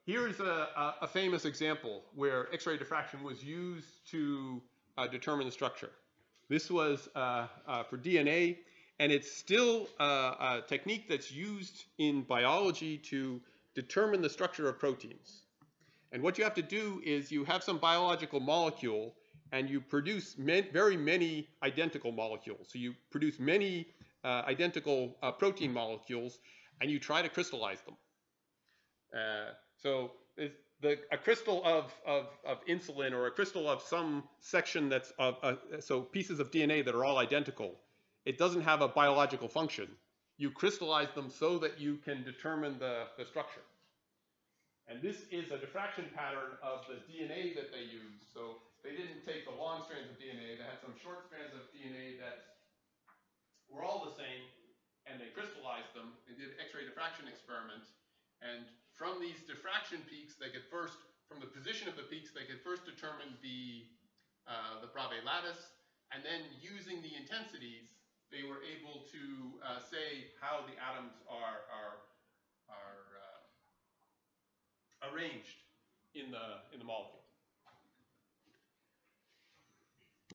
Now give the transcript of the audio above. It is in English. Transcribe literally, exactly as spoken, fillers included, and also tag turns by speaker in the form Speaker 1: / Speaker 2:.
Speaker 1: here's a, a, a famous example where X-ray diffraction was used to uh, determine the structure. This was uh, uh, for D N A, and it's still uh, a technique that's used in biology to determine the structure of proteins. And what you have to do is you have some biological molecule, and you produce man, very many identical molecules. So you produce many uh, identical uh, protein molecules, and you try to crystallize them. Uh, so the, a crystal of, of, of insulin, or a crystal of some section that's of, uh, so pieces of D N A that are all identical, it doesn't have a biological function. You crystallize them so that you can determine the, the structure. And this is a diffraction pattern of the D N A that they used. So they didn't take the long strands of D N A. They had some short strands of D N A that were all the same, and they crystallized them. They did X-ray diffraction experiment. And from these diffraction peaks, they could first, from the position of the peaks, they could first determine the, uh, the Bravais lattice. And then using the intensities, they were able to uh, say how the atoms are, are, are uh, arranged in the, in the molecule.